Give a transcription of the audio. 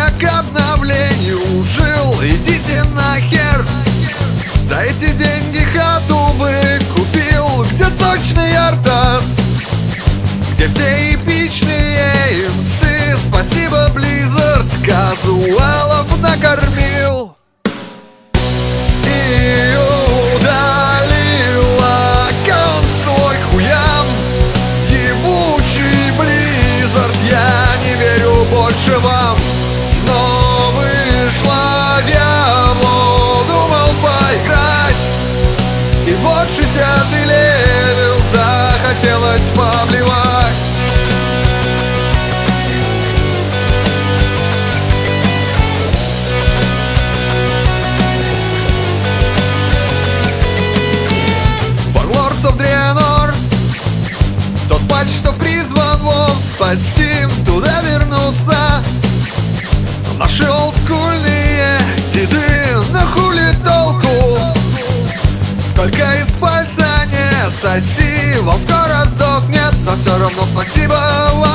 время к обновлению жил. Идите нахер. За эти деньги хату бы купил, где сочный артас, где все эпичные инсты. Спасибо, Blizzard, казуалов накормил. И удалил аккаунт свой хуям. Ебучий Blizzard, я не верю больше вам. Но вышла Diablo, думал поиграть, и вот 60-й левел захотелось поблевать. Warlords of Draenor, тот патч, что призван WoW спасти, туда вернуться. Наши олдскульные деды, на хули толку? Сколько из пальца не соси, волк скоро сдохнет, но все равно спасибо вам.